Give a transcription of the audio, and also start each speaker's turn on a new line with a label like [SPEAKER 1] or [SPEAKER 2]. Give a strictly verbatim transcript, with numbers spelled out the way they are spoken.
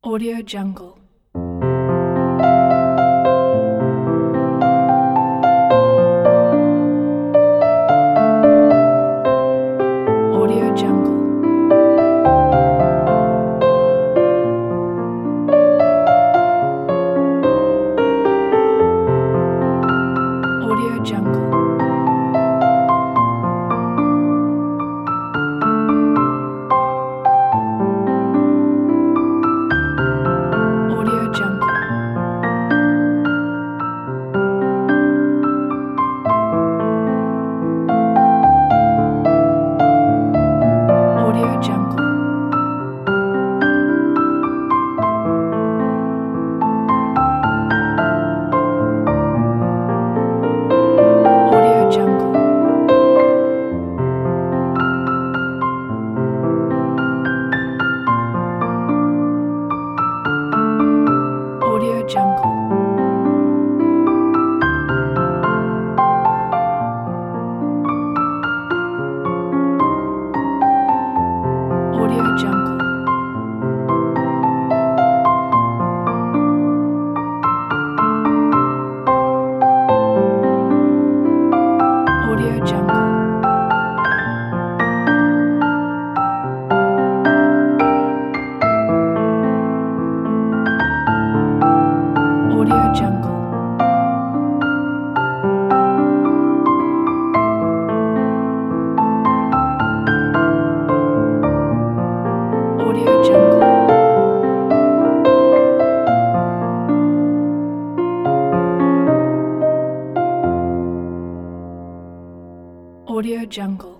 [SPEAKER 1] Audio Jungle. Audio Jungle. Audio Jungle. Audio Jungle. Audio Jungle. Audio Jungle. Audio Jungle. Audio Jungle. Audio Jungle. Audio Jungle. Audio Jungle. Audio Jungle.